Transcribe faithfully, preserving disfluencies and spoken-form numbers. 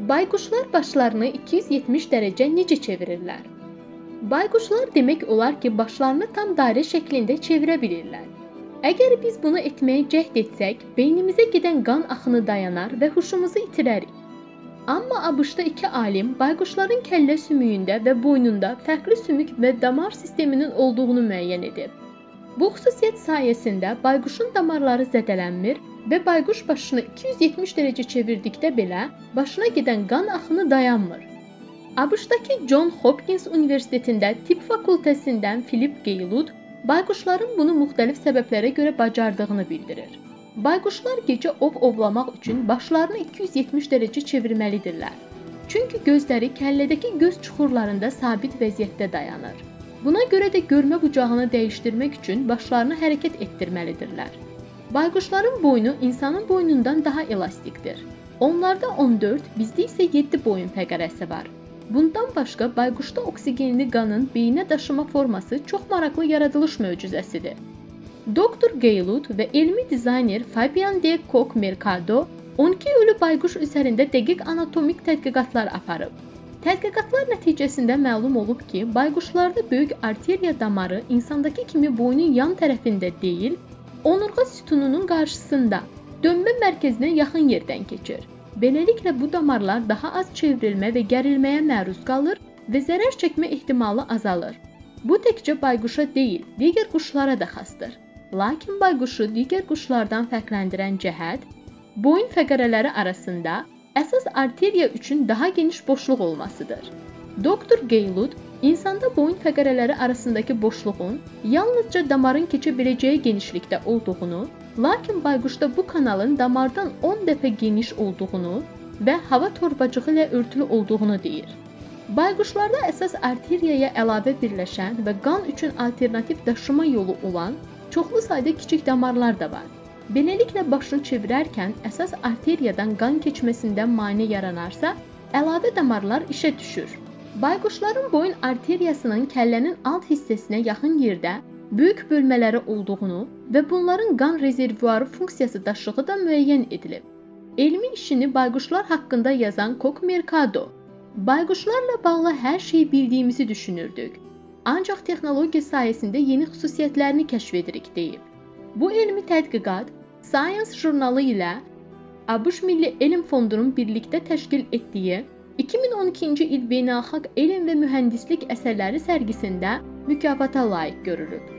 Bayquşlar başlarını iki yüz yetmiş dərəcə necə çevirirlər? Bayquşlar demək olar ki, başlarını tam dairə şəklində çevirə bilirlər. Əgər biz bunu etməyə cəhd etsək, beynimizə gedən qan axını dayanar və huşumuzu itirərik. Amma ABŞ-da iki alim bayquşların kəllə sümüyündə və boynunda fərqli sümük və damar sisteminin olduğunu müəyyən edib. Bu xüsusiyyət sayəsində bayquşun damarları zədələnmir və bayquş başını iki yüz yetmiş dərəcə çevirdikdə belə başına gedən qan axını dayanmır. ABŞ-dakı John Hopkins Universitetində tibb fakültəsindən Philip Gaylud bayquşların bunu müxtəlif səbəblərə görə bacardığını bildirir. Bayquşlar gecə ov ovlamaq üçün başlarını iki yüz yetmiş dərəcə çevirməlidirlər. Çünki gözləri kəllədəki göz çuxurlarında sabit vəziyyətdə dayanır. Buna görə də görmə bucağını dəyişdirmək üçün başlarını hərəkət etdirməlidirlər. Bayquşların boynu insanın boynundan daha elastikdir. Onlarda on dörd, bizdə isə yeddi boyun fəqərəsi var. Bundan başqa bayquşda oksigenli qanın beyinə daşıma forması çox maraqlı yaradılış möcüzəsidir. Doktor Gaylud və elmi dizayner Fabian de Kock Mercado on iki ölü bayquş üzərində dəqiq anatomik tədqiqatlar aparıb. Tədqiqatlar nəticəsində məlum olub ki, bayquşlarda böyük arteriya damarı insandakı kimi boynun yan tərəfində deyil, onurğa sütununun qarşısında, dönmə mərkəzinə yaxın yerdən keçir. Beləliklə bu damarlar daha az çevrilmə və gərilməyə məruz qalır və zərər çəkmə ehtimalı azalır. Bu təkcə bayquşa deyil, digər quşlara da xasdır. Lakin bayquşu digər quşlardan fərqləndirən cəhət, boyun fəqərələri arasında əsas arteriya üçün daha geniş boşluq olmasıdır. Doktor Gaylud, insanda boyun fəqərələri arasındakı boşluğun yalnızca damarın keçə biləcəyi genişlikdə olduğunu, lakin bayquşda bu kanalın damardan on dəfə geniş olduğunu və hava torbacığı ilə örtülü olduğunu deyir. Bayquşlarda əsas arteriyaya əlavə birləşən və qan üçün alternativ daşıma yolu olan çoxlu sayda kiçik damarlar da var. Beləliklə başını çevirərkən əsas arteriyadan qan keçməsində maneə yaranarsa, əlavə damarlar işə düşür. Bayquşların boyun arteriyasının kəllənin alt hissəsinə yaxın yerdə böyük bölmələri olduğunu və bunların qan rezervuarı funksiyası daşıdığı da müəyyən edilib. Elmi işini bayquşlar haqqında yazan Kock Mercado, bayquşlarla bağlı hər şeyi bildiyimizi düşünürdük. Ancaq texnologiya sayəsində yeni xüsusiyyətlərini kəşf edirik deyib. Bu elmi tədqiqat Science jurnalı ilə ABŞ Milli Elm Fondunun birlikdə təşkil etdiyi iki min on ikinci il Beynəlxalq Elm və Mühəndislik əsərləri sərgisində mükafata layiq görülüb.